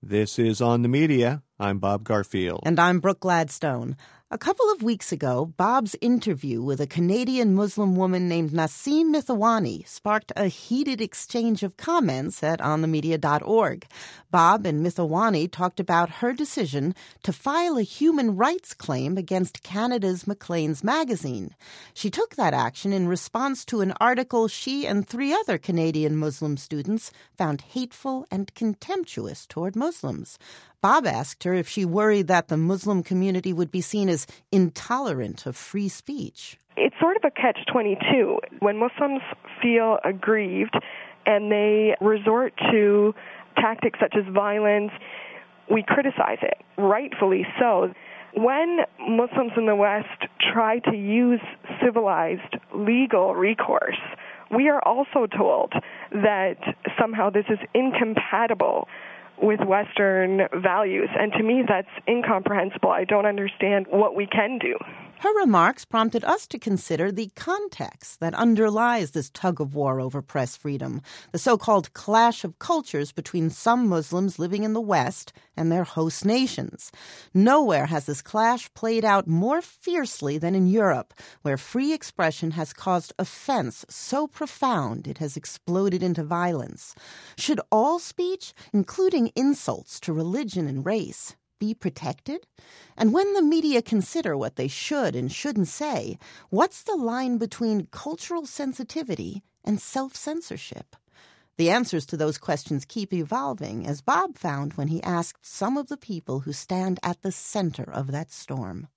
This is On the Media. I'm Bob Garfield. And I'm Brooke Gladstone. A couple of weeks ago, Bob's interview with a Canadian Muslim woman named Naseem Mithawani sparked a heated exchange of comments at onthemedia.org. Bob and Mithawani talked about her decision to file a human rights claim against Canada's Maclean's magazine. She took that action in response to an article she and 3 other Canadian Muslim students found hateful and contemptuous toward Muslims. Bob asked her if she worried that the Muslim community would be seen as intolerant of free speech. It's sort of a catch-22. When Muslims feel aggrieved and they resort to tactics such as violence, we criticize it, rightfully so. When Muslims in the West try to use civilized legal recourse, we are also told that somehow this is incompatible with Western values. And to me, that's incomprehensible. I don't understand what we can do. Her remarks prompted us to consider the context that underlies this tug-of-war over press freedom, the so-called clash of cultures between some Muslims living in the West and their host nations. Nowhere has this clash played out more fiercely than in Europe, where free expression has caused offense so profound it has exploded into violence. Should all speech, including insults to religion and race, be protected? And when the media consider what they should and shouldn't say, what's the line between cultural sensitivity and self-censorship? The answers to those questions keep evolving, as Bob found when he asked some of the people who stand at the center of that storm.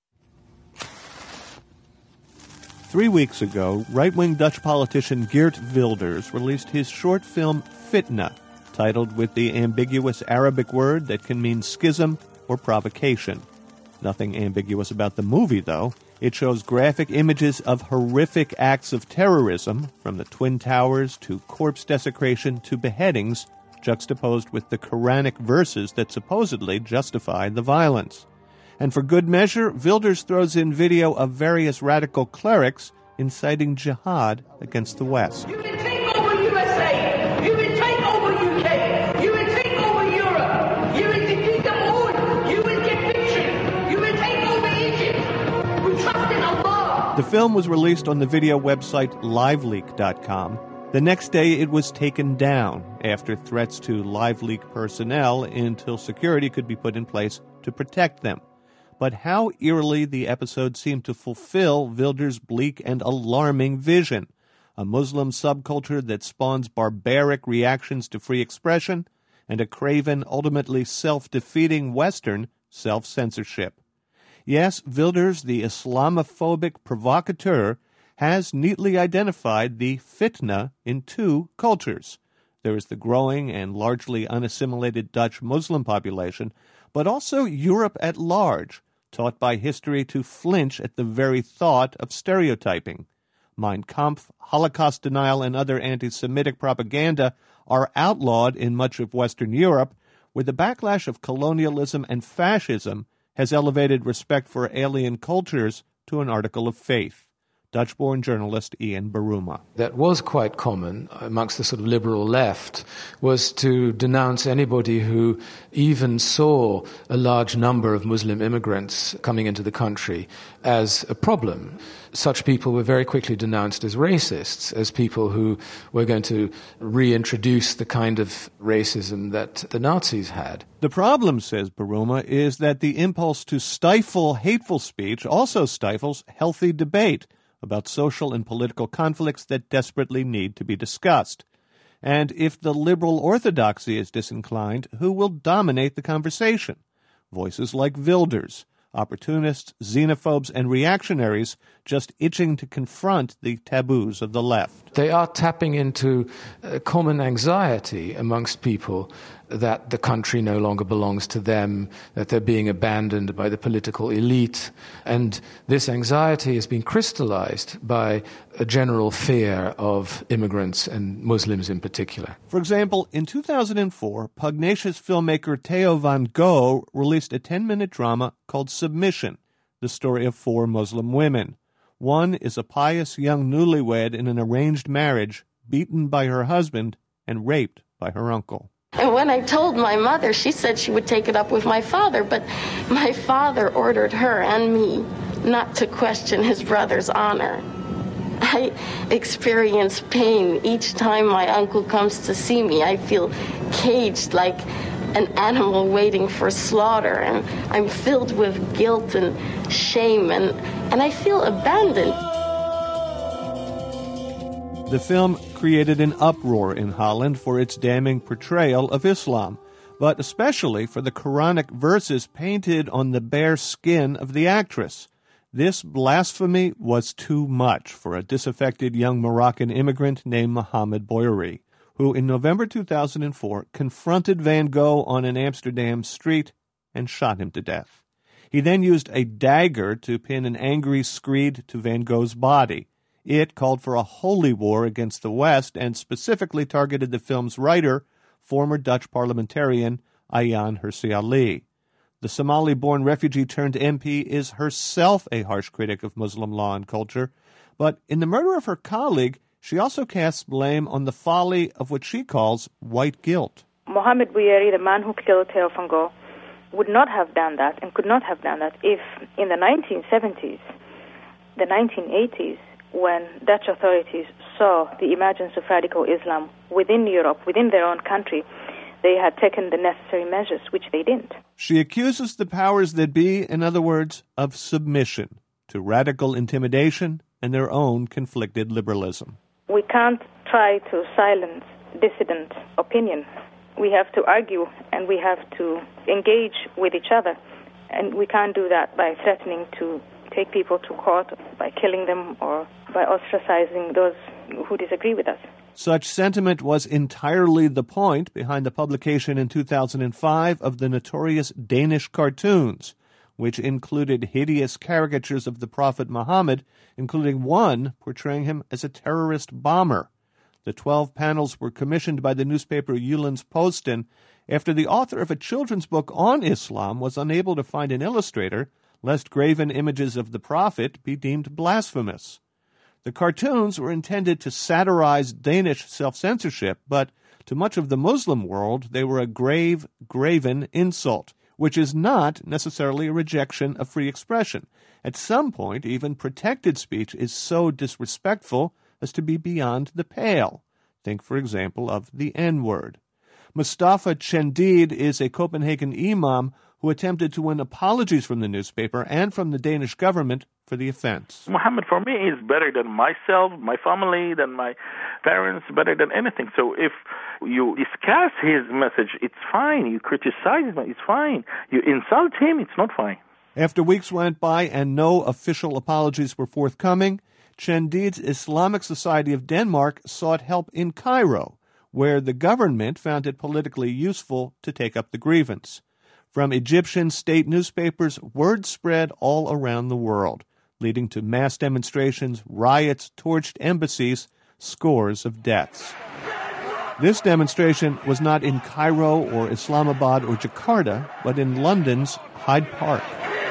3 weeks ago, right-wing Dutch politician Geert Wilders released his short film Fitna, titled with the ambiguous Arabic word that can mean schism or provocation. Nothing ambiguous about the movie, though. It shows graphic images of horrific acts of terrorism, from the Twin Towers to corpse desecration to beheadings, juxtaposed with the Quranic verses that supposedly justify the violence. And for good measure, Wilders throws in video of various radical clerics inciting jihad against the West. You will take over USA! You will take over UK! You will take over Europe! You will defeat them all! You will get victory! You will take over Egypt! We trust in Allah! The film was released on the video website LiveLeak.com. The next day, it was taken down after threats to LiveLeak personnel until security could be put in place to protect them. But how eerily the episode seemed to fulfill Wilders' bleak and alarming vision. A Muslim subculture that spawns barbaric reactions to free expression and a craven, ultimately self-defeating Western self-censorship. Yes, Wilders, the Islamophobic provocateur, has neatly identified the fitna in 2 cultures. There is the growing and largely unassimilated Dutch Muslim population, but also Europe at large, taught by history to flinch at the very thought of stereotyping. Mein Kampf, Holocaust denial, and other anti-Semitic propaganda are outlawed in much of Western Europe, where the backlash of colonialism and fascism has elevated respect for alien cultures to an article of faith. Dutch-born journalist Ian Baruma. That was quite common amongst the sort of liberal left, was to denounce anybody who even saw a large number of Muslim immigrants coming into the country as a problem. Such people were very quickly denounced as racists, as people who were going to reintroduce the kind of racism that the Nazis had. The problem, says Baruma, is that the impulse to stifle hateful speech also stifles healthy debate about social and political conflicts that desperately need to be discussed. And if the liberal orthodoxy is disinclined, who will dominate the conversation? Voices like Wilders, opportunists, xenophobes, and reactionaries just itching to confront the taboos of the left. They are tapping into a common anxiety amongst people that the country no longer belongs to them, that they're being abandoned by the political elite. And this anxiety has been crystallized by a general fear of immigrants and Muslims in particular. For example, in 2004, pugnacious filmmaker Theo van Gogh released a 10-minute drama called Submission, the story of 4 Muslim women. One is a pious young newlywed in an arranged marriage, beaten by her husband and raped by her uncle. And when I told my mother, she said she would take it up with my father, but my father ordered her and me not to question his brother's honor. I experience pain each time my uncle comes to see me. I feel caged like an animal waiting for slaughter, and I'm filled with guilt and shame, and I feel abandoned. The film created an uproar in Holland for its damning portrayal of Islam, but especially for the Quranic verses painted on the bare skin of the actress. This blasphemy was too much for a disaffected young Moroccan immigrant named Mohamed Bouyeri, who in November 2004 confronted Van Gogh on an Amsterdam street and shot him to death. He then used a dagger to pin an angry screed to Van Gogh's body. It called for a holy war against the West and specifically targeted the film's writer, former Dutch parliamentarian Ayaan Hirsi Ali. The Somali-born refugee-turned-MP is herself a harsh critic of Muslim law and culture, but in the murder of her colleague, she also casts blame on the folly of what she calls white guilt. Mohamed Bouyeri, the man who killed Theo van Gogh, would not have done that and could not have done that if in the 1970s, the 1980s, when Dutch authorities saw the emergence of radical Islam within Europe, within their own country, they had taken the necessary measures, which they didn't. She accuses the powers that be, in other words, of submission to radical intimidation and their own conflicted liberalism. We can't try to silence dissident opinion. We have to argue and we have to engage with each other. And we can't do that by threatening to take people to court, by killing them, or by ostracizing those who disagree with us. Such sentiment was entirely the point behind the publication in 2005 of the notorious Danish cartoons, which included hideous caricatures of the Prophet Muhammad, including one portraying him as a terrorist bomber. The 12 panels were commissioned by the newspaper Jyllands-Posten after the author of a children's book on Islam was unable to find an illustrator, lest graven images of the Prophet be deemed blasphemous. The cartoons were intended to satirize Danish self-censorship, but to much of the Muslim world, they were a grave, graven insult, which is not necessarily a rejection of free expression. At some point, even protected speech is so disrespectful as to be beyond the pale. Think, for example, of the N-word. Mustafa Chendid is a Copenhagen imam who attempted to win apologies from the newspaper and from the Danish government for the offense. Muhammad, for me, is better than myself, my family, than my parents, better than anything. So if you discuss his message, it's fine. You criticize him, it's fine. You insult him, it's not fine. After weeks went by and no official apologies were forthcoming, Chendid's Islamic Society of Denmark sought help in Cairo, where the government found it politically useful to take up the grievance. From Egyptian state newspapers, word spread all around the world, leading to mass demonstrations, riots, torched embassies, scores of deaths. This demonstration was not in Cairo or Islamabad or Jakarta, but in London's Hyde Park.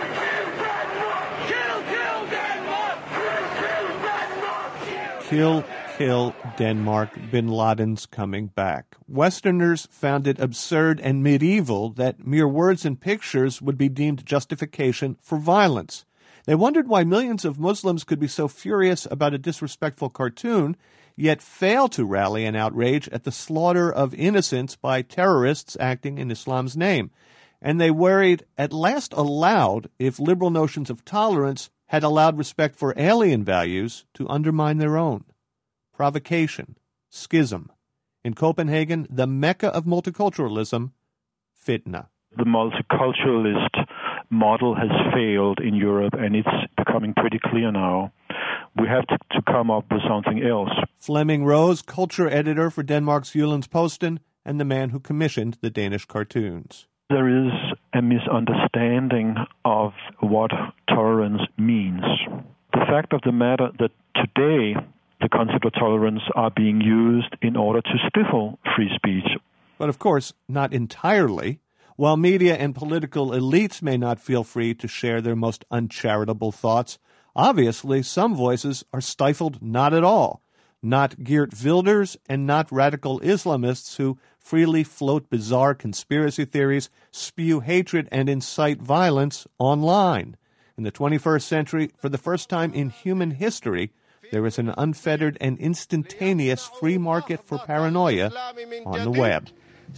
Kill, kill Denmark, bin Laden's coming back. Westerners found it absurd and medieval that mere words and pictures would be deemed justification for violence. They wondered why millions of Muslims could be so furious about a disrespectful cartoon, yet fail to rally in outrage at the slaughter of innocents by terrorists acting in Islam's name. And they worried, at last aloud, if liberal notions of tolerance had allowed respect for alien values to undermine their own. Provocation, schism. In Copenhagen, the mecca of multiculturalism, fitna. The multiculturalist model has failed in Europe, and it's becoming pretty clear now. We have to come up with something else. Flemming Rose, culture editor for Denmark's Jyllands-Posten, and the man who commissioned the Danish cartoons. There is a misunderstanding of what tolerance means. The fact of the matter that today the concept of tolerance are being used in order to stifle free speech. But of course, not entirely. While media and political elites may not feel free to share their most uncharitable thoughts, obviously some voices are stifled not at all. Not Geert Wilders and not radical Islamists who freely float bizarre conspiracy theories, spew hatred, and incite violence online. In the 21st century, for the first time in human history, there is an unfettered and instantaneous free market for paranoia on the web.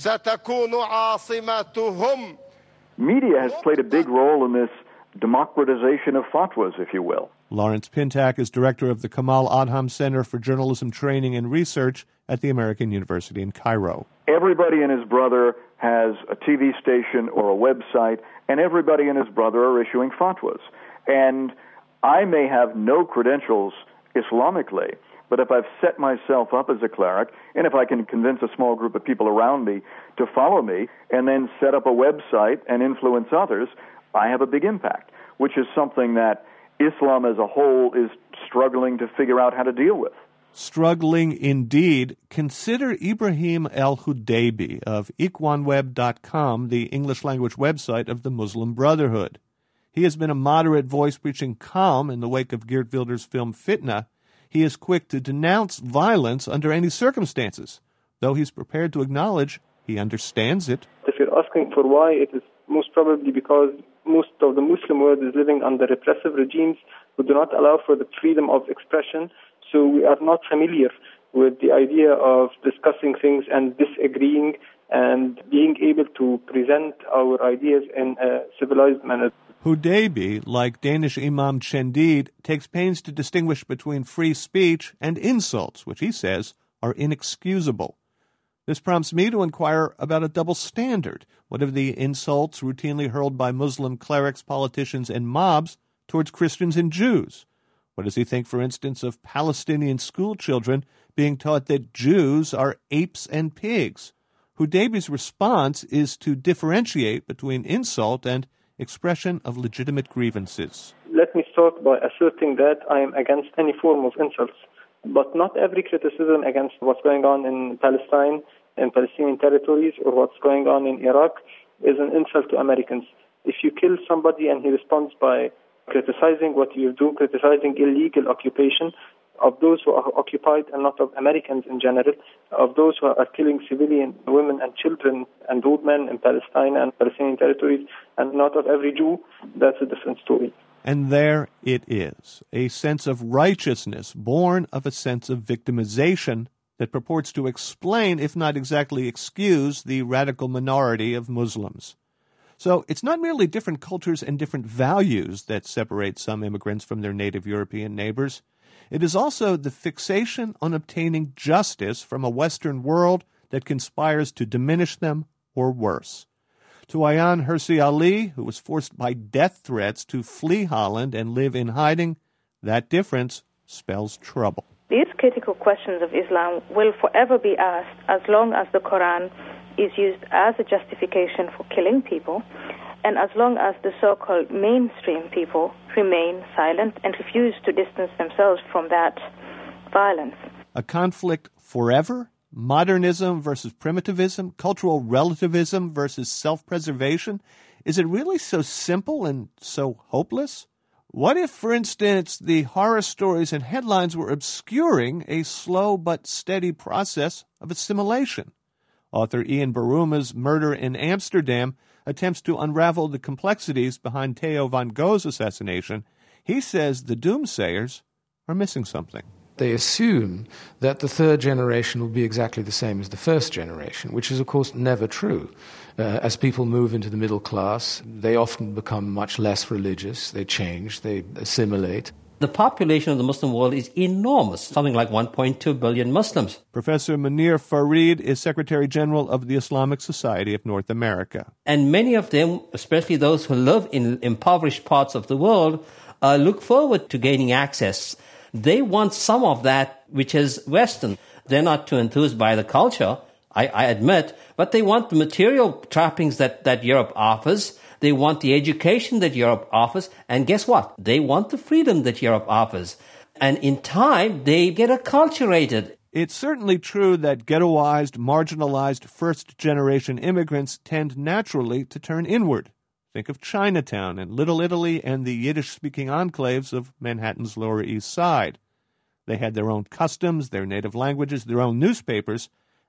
Media has played a big role in this democratization of fatwas, if you will. Lawrence Pintak is director of the Kamal Adham Center for Journalism Training and Research at the American University in Cairo. Everybody and his brother has a TV station or a website, and everybody and his brother are issuing fatwas. And I may have no credentials Islamically, but if I've set myself up as a cleric, and if I can convince a small group of people around me to follow me, and then set up a website and influence others, I have a big impact, which is something that Islam as a whole is struggling to figure out how to deal with. Struggling indeed. Consider Ibrahim al-Hudaybi of ikhwanweb.com, the English-language website of the Muslim Brotherhood. He has been a moderate voice preaching calm in the wake of Geert Wilders' film Fitna. He is quick to denounce violence under any circumstances, though he's prepared to acknowledge he understands it. If you're asking for why, it is most probably because most of the Muslim world is living under repressive regimes who do not allow for the freedom of expression. So we are not familiar with the idea of discussing things and disagreeing and being able to present our ideas in a civilized manner. Hudaybi, like Danish Imam Chendid, takes pains to distinguish between free speech and insults, which he says are inexcusable. This prompts me to inquire about a double standard. What of the insults routinely hurled by Muslim clerics, politicians, and mobs towards Christians and Jews? What does he think, for instance, of Palestinian school children being taught that Jews are apes and pigs? Hudaybi's response is to differentiate between insult and expression of legitimate grievances. Let me start by asserting that I am against any form of insults, but not every criticism against what's going on in Palestine and Palestinian territories or what's going on in Iraq is an insult to Americans. If you kill somebody and he responds by criticizing what you do, criticizing illegal occupation of those who are occupied and not of Americans in general, of those who are killing civilian women and children and old men in Palestine and Palestinian territories, and not of every Jew, that's a different story. And there it is, a sense of righteousness born of a sense of victimization that purports to explain, if not exactly excuse, the radical minority of Muslims. So it's not merely different cultures and different values that separate some immigrants from their native European neighbors. It is also the fixation on obtaining justice from a Western world that conspires to diminish them or worse. To Ayaan Hirsi Ali, who was forced by death threats to flee Holland and live in hiding, that difference spells trouble. These critical questions of Islam will forever be asked as long as the Quran is used as a justification for killing people, and as long as the so-called mainstream people remain silent and refuse to distance themselves from that violence. A conflict forever? Modernism versus primitivism? Cultural relativism versus self-preservation? Is it really so simple and so hopeless? What if, for instance, the horror stories and headlines were obscuring a slow but steady process of assimilation? Author Ian Baruma's Murder in Amsterdam attempts to unravel the complexities behind Theo van Gogh's assassination. He says the doomsayers are missing something. They assume that the third generation will be exactly the same as the first generation, which is, of course, never true. As people move into the middle class, they often become much less religious. They change, they assimilate. The population of the Muslim world is enormous, something like 1.2 billion Muslims. Professor Munir Farid is Secretary General of the Islamic Society of North America. And many of them, especially those who live in impoverished parts of the world, look forward to gaining access. They want some of that which is Western. They're not too enthused by the culture, I admit, but they want the material trappings that Europe offers. They want the education that Europe offers. And guess what? They want the freedom that Europe offers. And in time, they get acculturated. It's certainly true that ghettoized, marginalized first-generation immigrants tend naturally to turn inward. Think of Chinatown and Little Italy and the Yiddish-speaking enclaves of Manhattan's Lower East Side. They had their own customs, their native languages, their own newspapers,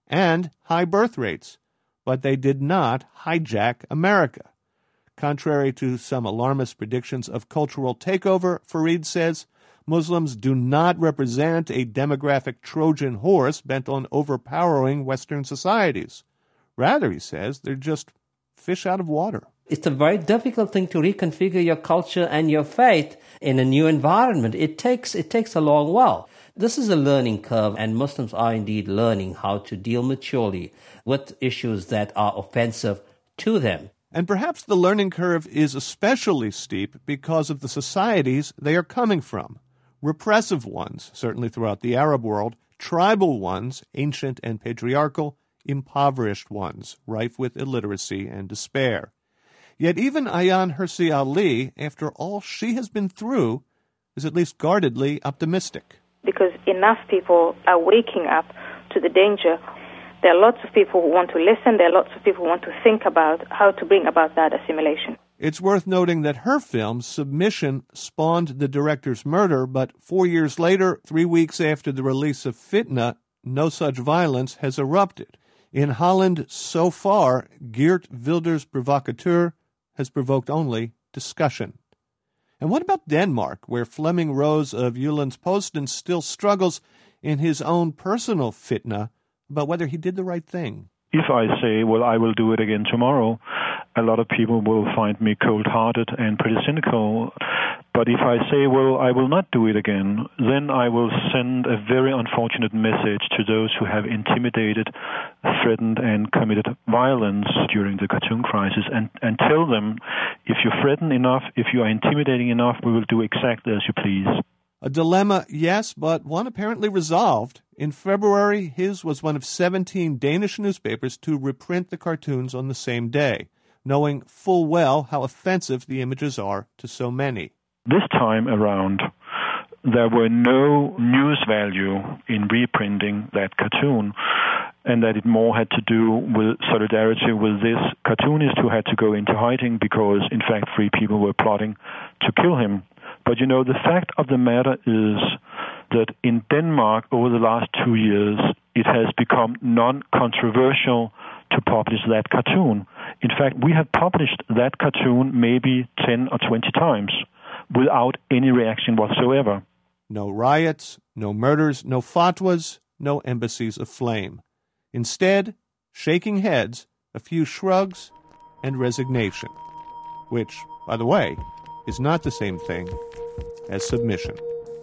and high birth rates, but they did not hijack America. Contrary to some alarmist predictions of cultural takeover, Fareed says, Muslims do not represent a demographic Trojan horse bent on overpowering Western societies. Rather, he says, they're just fish out of water. It's a very difficult thing to reconfigure your culture and your faith in a new environment. It takes a long while. This is a learning curve, and Muslims are indeed learning how to deal maturely with issues that are offensive to them. And perhaps the learning curve is especially steep because of the societies they are coming from. Repressive ones, certainly throughout the Arab world, tribal ones, ancient and patriarchal, impoverished ones, rife with illiteracy and despair. Yet even Ayaan Hirsi Ali, after all she has been through, is at least guardedly optimistic. Because enough people are waking up to the danger. There are lots of people who want to listen. There are lots of people who want to think about how to bring about that assimilation. It's worth noting that her film, Submission, spawned the director's murder, but 4 years later, 3 weeks after the release of Fitna, no such violence has erupted. In Holland, so far, Geert Wilders' provocateur has provoked only discussion. And what about Denmark, where Flemming Rose of Jyllands-Posten still struggles in his own personal fitna about whether he did the right thing? If I say, well, I will do it again tomorrow, a lot of people will find me cold-hearted and pretty cynical. But if I say, well, I will not do it again, then I will send a very unfortunate message to those who have intimidated, threatened, and committed violence during the Khartoum crisis and tell them, if you threaten enough, if you are intimidating enough, we will do exactly as you please. A dilemma, yes, but one apparently resolved. In February, his was one of 17 Danish newspapers to reprint the cartoons on the same day, knowing full well how offensive the images are to so many. This time around, there were no news value in reprinting that cartoon, and that it more had to do with solidarity with this cartoonist who had to go into hiding because, in fact, 3 people were plotting to kill him. But, you know, the fact of the matter is that in Denmark, over the last 2 years, it has become non-controversial to publish that cartoon. In fact, we have published that cartoon maybe 10 or 20 times without any reaction whatsoever. No riots, no murders, no fatwas, no embassies aflame. Instead, shaking heads, a few shrugs, and resignation. Which, by the way, is not the same thing as submission.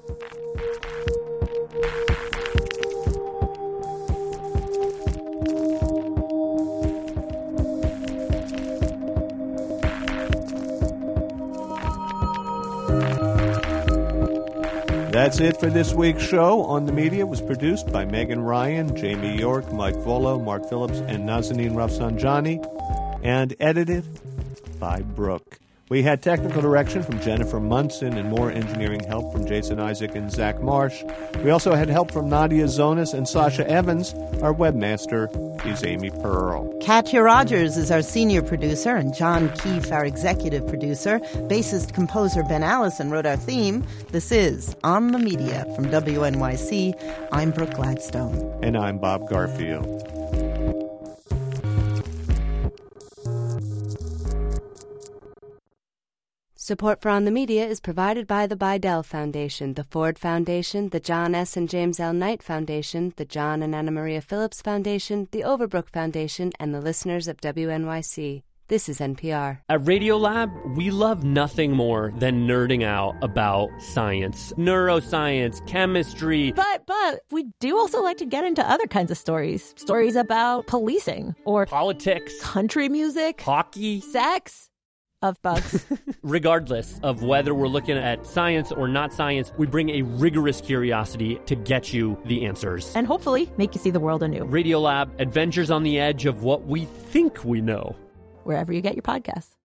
That's it for this week's show. On the Media was produced by Megan Ryan, Jamie York, Mike Volo, Mark Phillips, and Nazanin Rafsanjani, and edited by Brooke. We had technical direction from Jennifer Munson and more engineering help from Jason Isaac and Zach Marsh. We also had help from Nadia Zonas and Sasha Evans. Our webmaster is Amy Pearl. Katya Rogers is our senior producer, and John Keefe, our executive producer. Bassist-composer Ben Allison wrote our theme. This is On the Media from WNYC. I'm Brooke Gladstone. And I'm Bob Garfield. Support for On the Media is provided by the Bidell Foundation, the Ford Foundation, the John S. and James L. Knight Foundation, the John and Anna Maria Phillips Foundation, the Overbrook Foundation, and the listeners of WNYC. This is NPR. At Radiolab, we love nothing more than nerding out about science, neuroscience, chemistry. But we do also like to get into other kinds of stories. Stories about policing or politics, country music, hockey, sex. Of bugs. Regardless of whether we're looking at science or not science, we bring a rigorous curiosity to get you the answers. And hopefully make you see the world anew. Radiolab, adventures on the edge of what we think we know. Wherever you get your podcasts.